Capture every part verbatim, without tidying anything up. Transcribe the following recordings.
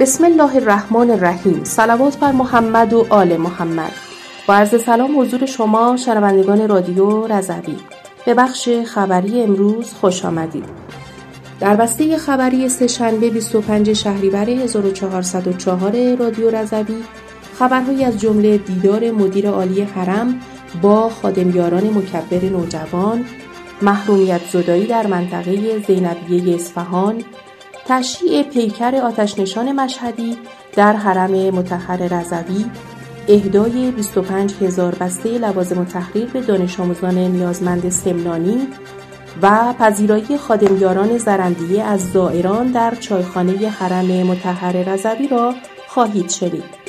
بسم الله الرحمن الرحیم. صلوات بر محمد و آل محمد. با عرض سلام حضور شما شنوندگان رادیو رضوی. به بخش خبری امروز خوش آمدید. در بسته خبری سه‌شنبه بیست و پنجم شهریور هزار و چهارصد و چهار رادیو رضوی خبرهایی از جمله دیدار مدیر عالی حرم با خادمیاران مکبر نوجوان، محرومیت زدایی در منطقه زینبیه اصفهان، تشییع پیکر آتش‌نشان مشهدی در حرم مطهر رضوی، اهدای بیست و پنج هزار بسته لوازم تحریر به دانش آموزان نیازمند سمنانی و پذیرایی خادمیاران زرندیه از زائران در چایخانه حرم مطهر رضوی را خواهید شنید.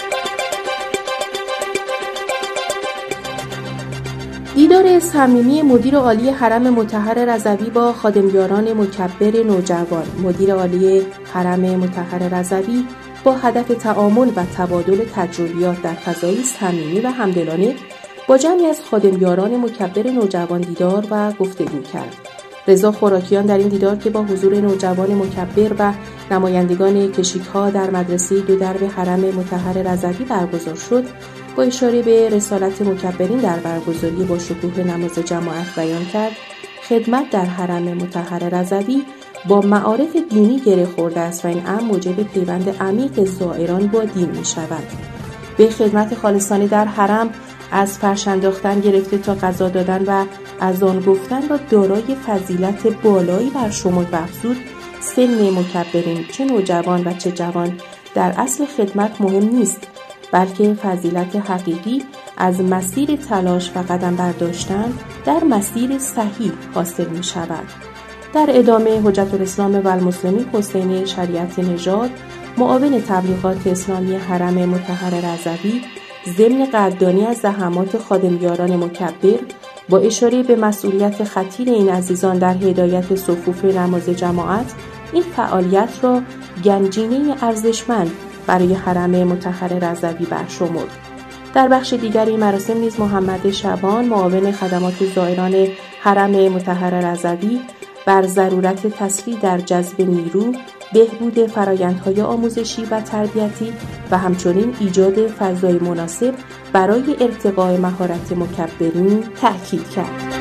دیدار صمیمی مدیر عالی حرم مطهر رضوی با خادمیاران مکبر نوجوان. مدیر عالی حرم مطهر رضوی با هدف تعامل و تبادل تجربیات در فضایی صمیمی و همدلانه با جمعی از خادمیاران مکبر نوجوان دیدار و گفتگو کرد. رضا خوراکیان در این دیدار که با حضور نوجوان مکبر و نمایندگان کشیک‌ها در مدرسه دو درب حرم مطهر رضوی برگزار شد، با اشاره به رسالت مکبرین در برگزاری با شکوه نماز جماعت بیان کرد خدمت در حرم مطهر رضوی با معارف دینی گره خورده است و این امر موجب پیوند عمیق زائران با دین می شود. به خدمت خالصانه در حرم از فرش انداختن گرفته تا غذا دادن و اذان گفتن را دارای فضیلت بالایی بر شمرد و افزود سن مکبرین چه نوجوان و چه جوان در اصل خدمت مهم نیست، بلکه فضیلت حقیقی از مسیر تلاش و قدم برداشتن در مسیر صحیح حاصل می شود. در ادامه حجت الاسلام و المسلمین حسینی شریعت نژاد معاون تبلیغات اسلامی حرم مطهر رضوی ضمن قدردانی از زحمات خادمیاران مکبر با اشاره به مسئولیت خطیر این عزیزان در هدایت صفوف نماز جماعت این فعالیت را گنجینه ارزشمند برای حرم مطهر رضوی برشمرد. در بخش دیگری مراسم نیز محمد شبان معاون خدمات زائران حرم مطهر رضوی بر ضرورت تسریع در جذب نیرو، بهبود فرآیندهای آموزشی و تربیتی و همچنین ایجاد فضای مناسب برای ارتقاء مهارت مکبرین تأکید کرد.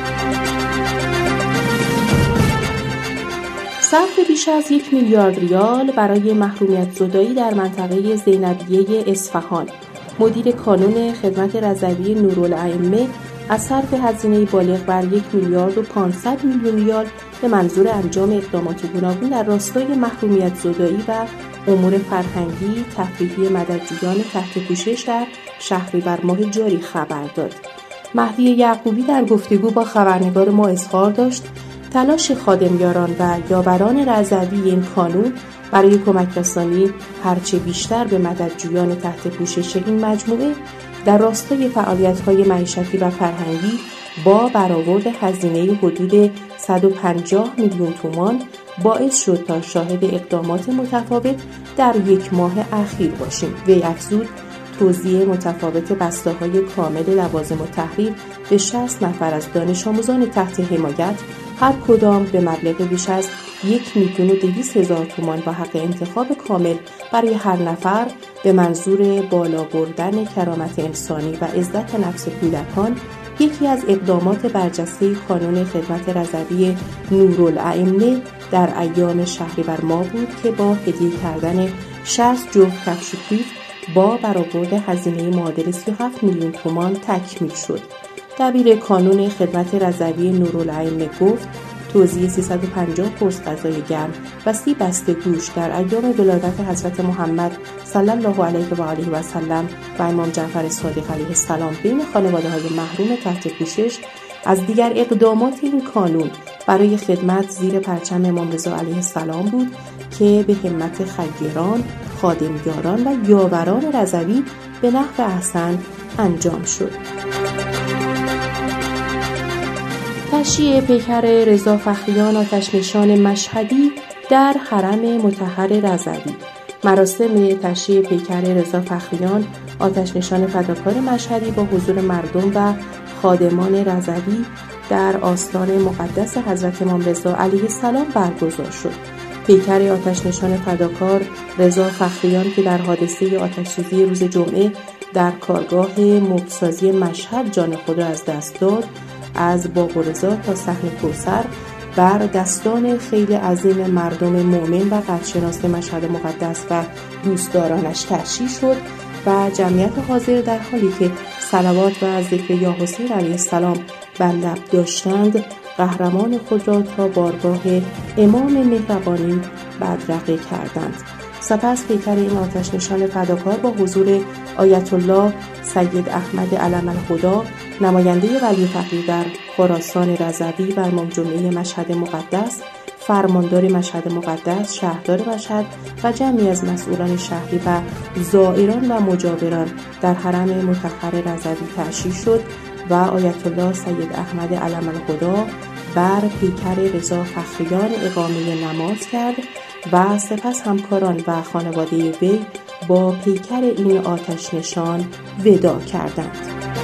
صرف بیش از یک میلیارد ریال برای محرومیت زدایی در منطقه زینبیه اصفهان. مدیر کانون خدمت رضوی نورالائمه از صرف هزینه بالغ بر یک میلیارد و پانصد میلیون ریال به منظور انجام اقدامات گوناگون در راستای محرومیت زدایی و امور فرهنگی تفریحی مددجویان تحت پوشش در شهریور ماه جاری خبر داد. مهدی یعقوبی در گفتگو با خبرنگار ما اظهار داشت تلاش خادمیاران و یاوران رضوی این کانون برای کمک رسانی هرچه بیشتر به مددجویان تحت پوشش این مجموعه در راستای فعالیت‌های معیشتی و فرهنگی با برآورد هزینه حدود صد و پنجاه میلیون تومان باعث شد تا شاهد اقدامات متفاوت در یک ماه اخیر باشیم. وی افزود توزیع متفاوت بسته‌های کامل لوازم التحریر به شصت نفر از دانش آموزان تحت حمایت هر کدام به مبلغ بیش از یک میلیون و دویست هزار تومان با حق انتخاب کامل برای هر نفر به منظور بالا بردن کرامت انسانی و عزت نفس کودکان یکی از اقدامات برجسته کانون خدمت رضوی نورالائمه در ایام شهریور ماه بود که با هدیه کردن شصت جفت کفش و کیف با برآورد هزینه معادل سی و هفت میلیون تومان تکمیل شد. دبیر کانون خدمت رضوی نورالائمه گفت توزیع سیصد و پنجاه قرص غذای گرم و سی بسته گوشت در ایام ولادت حضرت محمد صلی الله علیه و آله و سلم و امام جعفر صادق علیه السلام بین خانواده‌های محروم تحت پوشش از دیگر اقدامات این کانون برای خدمت زیر پرچم امام رضا علیه السلام بود که به همت خیران، خادمیاران و یاوران رضوی به نحو احسن انجام شد. تشییع پیکر رضا فخریان آتش‌نشان مشهدی در حرم مطهر رضوی. مراسم تشییع پیکر رضا فخریان آتش‌نشان فداکار مشهدی با حضور مردم و خادمان رضوی در آستان مقدس حضرت امام رضا علیه السلام برگزار شد. پیکر آتش‌نشان فداکار رضا فخریان که در حادثه آتش‌سوزی روز جمعه در کارگاه مبسازی مشهد جان خود را از دست داد، از باب رضا تا صحن کوثر بر دستان خیلی عظیم مردم مؤمن و قدرشناس مشهد مقدس و دوستدارانش ترشیح شد و جمعیت حاضر در حالی که صلوات و ذکر یا حسین علیه السلام بر لب داشتند، قهرمان خود را تا بارگاه امام مهربانی بدرقه کردند. سپس پیکر این آتش نشان فداکار با حضور آیت الله سید احمد علم الهدی، نماینده ولی فقیه در خراسان رضوی و امام جمعه مشهد مقدس، فرماندار مشهد مقدس، شهردار مشهد و جمعی از مسئولان شهری و زائران و مجاوران در حرم مطهر رضوی ترشیح شد و آیت الله سید احمد علم الهدی بر پیکر رضا فخریان اقامه نماز کرد و سپس همکاران و خانواده وی با پیکر این آتش نشان وداع کردند.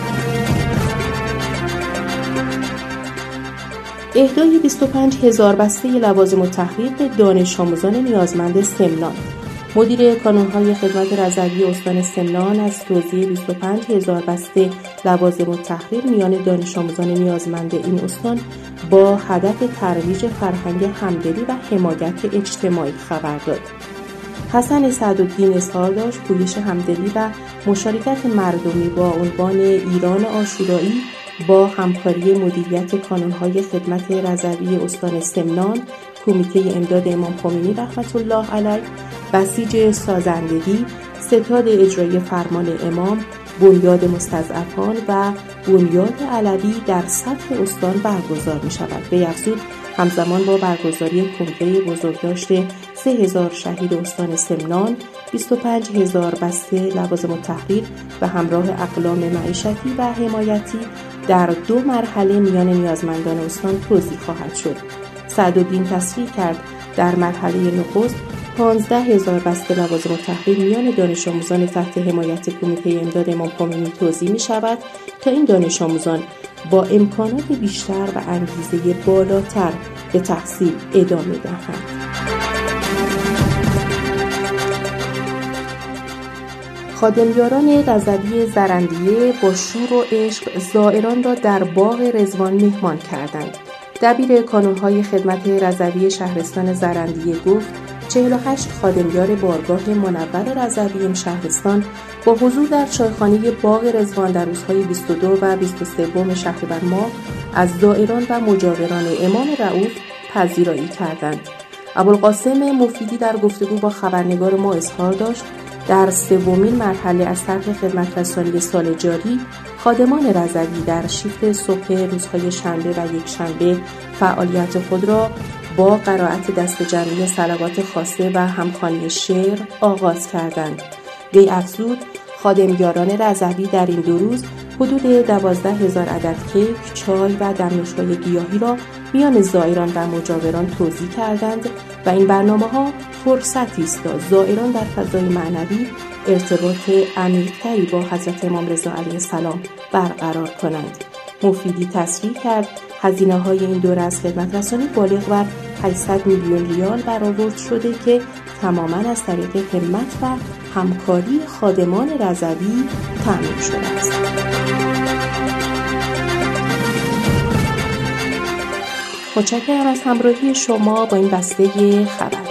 اهدای بیست و پنج هزار بسته لوازم التحریر به دانش آموزان نیازمند سمنان. مدیر کانون‌های خدمت رضوی استان سمنان از توزیع بیست و پنج هزار بسته لوازم التحریر میان دانش آموزان نیازمند این استان با هدف ترویج فرهنگ همدلی و حمایت اجتماعی خبر داد. حسن سعدالدین اظهار داشت پویش همدلی و مشارکت مردمی با عنوان ایران عاشورایی با همکاری مدیریت کانون‌های خدمت رضوی استان سمنان، کمیته امداد امام خمینی رحمت الله علیه، بسیج سازندگی، ستاد اجرایی فرمان امام، بنیاد مستضعفان و بنیاد علوی در سطح استان برگزار می شود. به افزود همزمان با برگزاری کنگره بزرگداشت سه هزار شهید استان سمنان، بیست و پنج هزار بسته لوازم التحریر به همراه اقلام معیشتی و حمایتی در دو مرحله میان نیازمندان استان توزیع خواهد شد. سعدالدین تصریح کرد در مرحله نخست پانزده هزار بسته لوازم التحریر میان دانش آموزان تحت حمایت کمیته امداد امام خمینی توزیع می شود تا این دانش آموزان با امکانات بیشتر و انگیزه بالاتر به تحصیل ادامه دهند. خادمیاران رضوی زرندیه با شور و عشق زائران را در باغ رضوان مهمان کردند. دبیر کانون‌های خدمت رضوی شهرستان زرندیه گفت چهل و هشت خادمیار بارگاه منور رضوی شهرستان با حضور در چایخانه باغ رضوان در روزهای بیست و دو و بیست و سه شهریور ماه از زائران و مجاوران امام رئوف پذیرایی کردند. ابوالقاسم مفیدی در گفتگو با خبرنگار ما اظهار داشت در سومین مرحله از طرح خدمت رسانی سال جاری خادمان رضوی در شیفت صبح روزهای شنبه و یک شنبه فعالیت خود را با قرائت دست جمعی صلوات خاصه و همخوانی شعر آغاز کردند. وی افزود خادمیاران رضوی در این دو روز حدود دوازده هزار عدد کیک، چای و دمنوش‌های گیاهی را میان زائران و مجاوران توزیع کردند و این برنامه‌ها فرصتی است تا زائران در فضای معنوی ارتباط عمیق‌تری با حضرت امام رضا علیه السلام برقرار کنند. مفیدی تصریح کرد هزینه‌های این دوره از خدمت رسانی بالغ بر هشتصد میلیون ریال برآورد شده که تماماً از طریق همت و همکاری خادمان رضوی تامین شده است. متشکرم از همراهی شما با این بسته خبر.